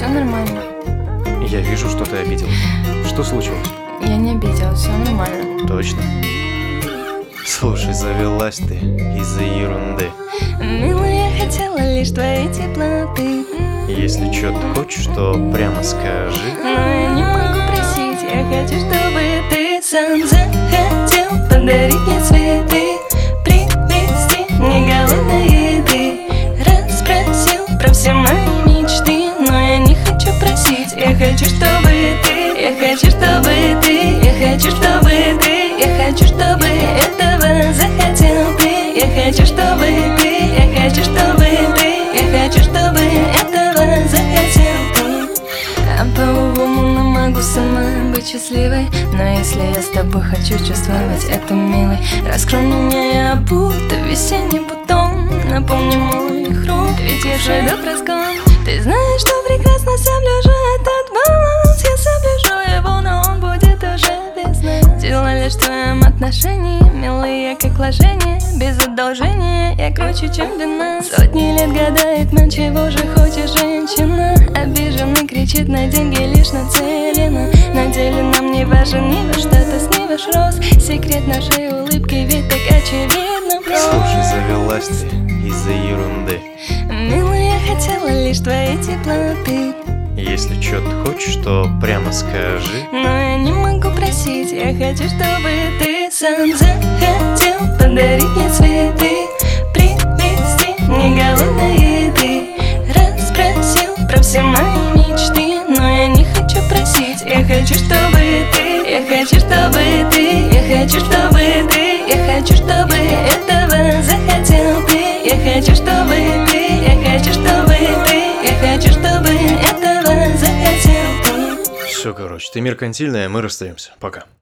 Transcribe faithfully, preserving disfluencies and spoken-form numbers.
все нормально. Я вижу, что ты обиделась. Что случилось? Я не обиделась, все нормально. Точно? Слушай, завелась ты из-за ерунды. Милая, я хотела лишь твоей теплоты. Если чё-то хочешь, то прямо скажи. Но я не могу просить, я хочу, чтобы ты сам захотел подарить мне цветы, привезти мне голодной еды, расспросил про все мои мечты. Но я не хочу просить, я хочу, чтобы ты, я хочу, чтобы ты, я хочу, чтобы ты, я хочу, чтобы этого захотел ты, я хочу, чтобы ты, я хочу, чтобы ты, я хочу, чтобы этого захотел ты. А по-уму могу сама быть счастливой, но если я с тобой хочу чувствовать это милой, раскрой меня, я будто весенний бутон, наполни моих рук, ведь я шагов разгон. Ты знаешь, что прекрасно соблюжу этот баланс, я соблюжу его, но он будет уже без нас. Дело лишь в твоем отношении, милые, как вложение, без одолжения, я круче, чем длина. Сотни лет гадает man, чего же хочет женщина, обиженно кричит на деньги, лишь нацелена. На деле нам не важен ни ваш статус, ни ваш рост, секрет нашей улыбки ведь так очевидно прост. Слушай, завелась ты из-за ерунды. Милая, я хотела лишь твоей теплоты. Если чё-то хочешь, то прямо скажи. Но я не могу просить, я хочу, чтобы ты сам захотел подарить мне цветы, привезти мне голодной еды, расспросил про все мои мечты. Но я не хочу просить, я хочу, чтобы ты, я хочу, чтобы ты, я хочу, чтобы ты, я хочу, чтобы этого захотел ты, я хочу, чтобы ты, я хочу, чтобы ты, я хочу, чтобы этого захотел ты. Все, короче, ты меркантильная, мы расстаемся. Пока.